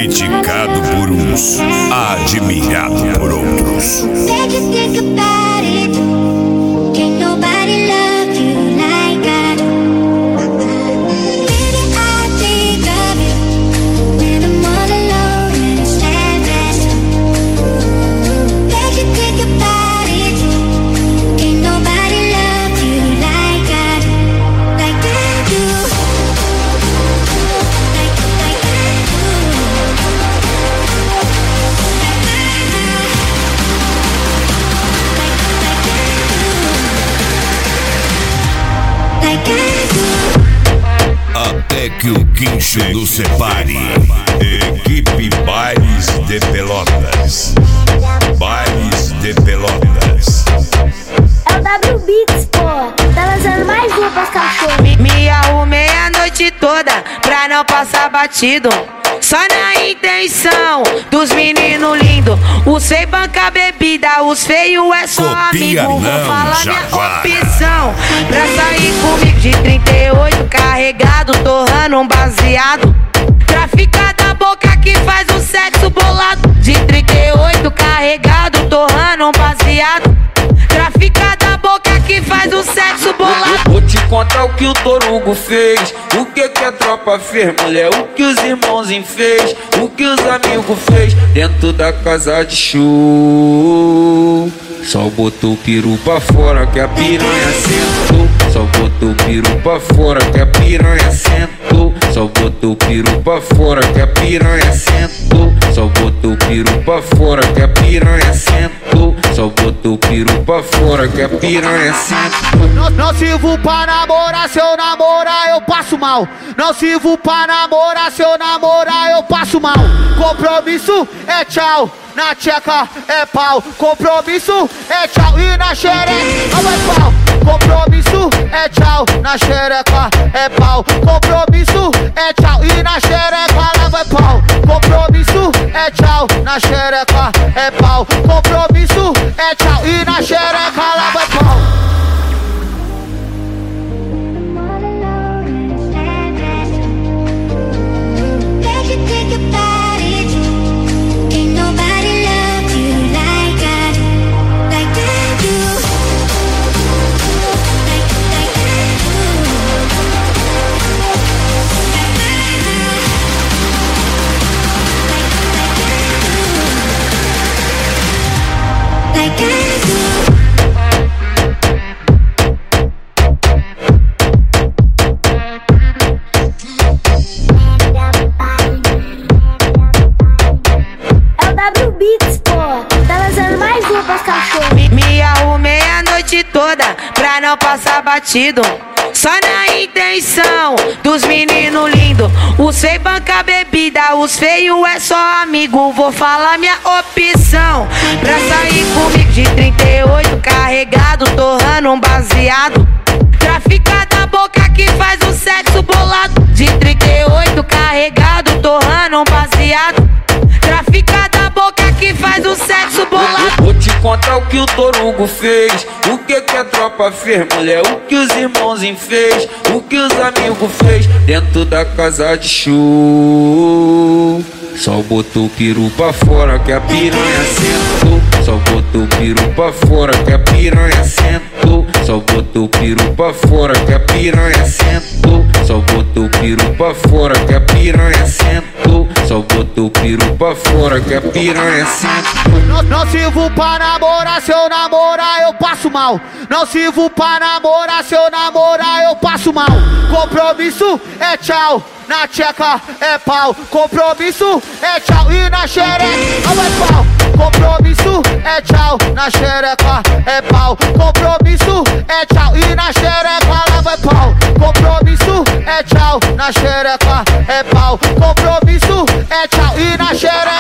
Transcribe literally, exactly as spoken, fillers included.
Criticado por uns, admirado por outros. Até que o quincho nos separe. Equipe Bailes de Pelotas. Bailes de Pelotas. É o W Beats, pô. Tá lançando mais uma pras cachorros. Me, me arrumei a noite toda pra não passar batido. Só na intenção dos meninos lindos. Os feios banca bebida, os feios é só Copia amigo. não, Vou falar minha Jaguar. opção. Pra sair comigo de trinta e oito carregado, torrando um baseado. Trafica da boca que faz o sexo bolado. De trinta e oito carregado, torrando um baseado. Trafica da boca que faz o sexo bolado. Vou te contar o que o Torugo fez, o que que a tropa fez, mulher, o que os irmãozinhos fez, o que os amigos fez dentro da casa de show. Só botou o peru pra fora que a piranha sentou. Só botou o peru pra fora que a piranha sentou. Só botou o peru pra fora que a piranha sentou. Só botou o peru pra fora que a piranha sentou. Só botou o peru pra fora que a piranha sentou. Não, não sirvo pra namorar, se eu namorar eu passo mal. Não sirvo pra namorar, se eu namorar eu passo mal. Compromisso é tchau, na tcheca é pau. Compromisso é tchau e na xereca é pau. Compromisso é tchau, na xereca é pau. Compromisso é tchau e na xereca leva pau. Compromisso é tchau, na xereca é pau. Compromisso é tchau e na xereca leva pau. Me, me arrumei a noite toda pra não passar batido. Só na intenção dos meninos lindos. Os feios banca bebida, os feios é só amigo. Vou falar minha opção. Pra sair comigo de trinta e oito carregado, torrando um baseado. Trafica da boca que faz o sexo bolado. De trinta e oito carregado, torrando um baseado. Trafica da boca que faz o sexo bolado. Vou te contar o que o Torugo fez, o que que a tropa fez, mulher, o que os irmãozinhos fez, o que os amigos fez dentro da casa de show. Só botou o peru pra fora que a piranha sentou. Só botou o peru pra fora que a piranha sentou. Só botou o peru pra fora que a piranha sentou. Só botou o peru pra fora que a piranha sentou. Só botou o peru pra fora que a piranha sentou. Não, não sirvo pra namorar, se eu namorar eu passo mal. Não sirvo pra namorar, se eu namorar eu passo mal. Compromisso é tchau, na tcheca é pau. Compromisso é tchau e na xereca é pau. Compromisso é tchau, na xereca é pau. Compromisso é tchau e na xereca leva pau. Compromisso é tchau, na xereca é pau. Compromisso é tchau e na xereca